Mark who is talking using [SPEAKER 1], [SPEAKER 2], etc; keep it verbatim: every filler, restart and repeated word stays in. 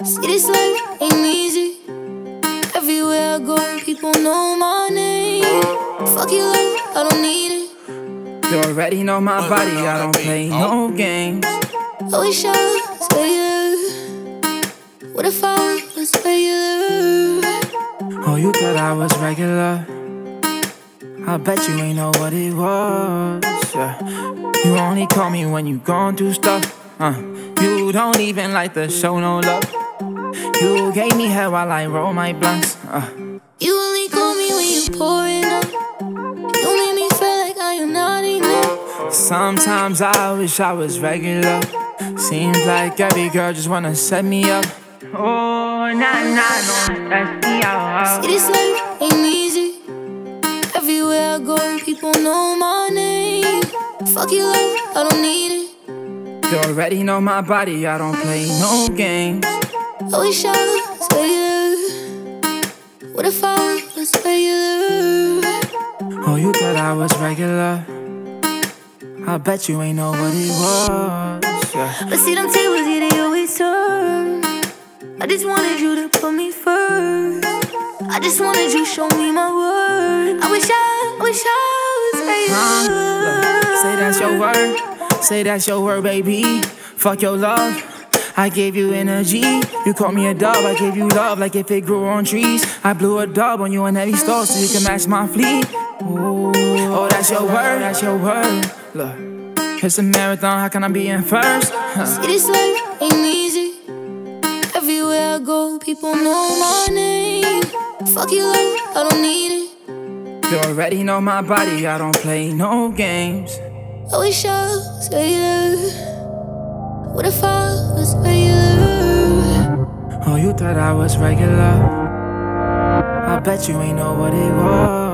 [SPEAKER 1] See, this life ain't easy. Everywhere I go, people know my name. Fuck your love, I don't need it.
[SPEAKER 2] You already know my body, I don't play no games.
[SPEAKER 1] I wish I was regular. What if I was regular?
[SPEAKER 2] Oh, you thought I was regular? I bet you ain't know what it was, yeah. You only call me when you gone through stuff, uh. You don't even like the show no love. You gave me head while I roll my blunts, uh.
[SPEAKER 1] You only call me when you pouring up. You make me feel like I am not enough.
[SPEAKER 2] Sometimes I wish I was regular. Seems like every girl just wanna set me up. Oh, nah, nah, no, that's me out.
[SPEAKER 1] See, this life ain't easy. Everywhere I go, people know my name. Fuck your love, I don't need it.
[SPEAKER 2] You already know my body, I don't play no games.
[SPEAKER 1] I wish I was regular. What if I was regular?
[SPEAKER 2] Oh, you thought I was regular? I bet you ain't know what it was, yeah.
[SPEAKER 1] But see them tables, yeah, they always turn. I just wanted you to put me first. I just wanted you to show me my worth. I wish I, I wish I was regular.
[SPEAKER 2] Huh? Say that's your word, say that's your word, baby. Fuck your love, I gave you energy. You called me a dove, I gave you love like if it grew on trees. I blew a dub on you in heavy store so you can match my fleet. Ooh, oh, that's your word, that's your word. Look, it's a marathon, how can I be in first? Huh.
[SPEAKER 1] See, this life ain't easy. Everywhere I go, people know my name. Fuck your love, I don't need it.
[SPEAKER 2] You already know my body, I don't play no games.
[SPEAKER 1] I wish I was regular. What if I was regular?
[SPEAKER 2] Oh, you thought I was regular? I bet you ain't know what it was.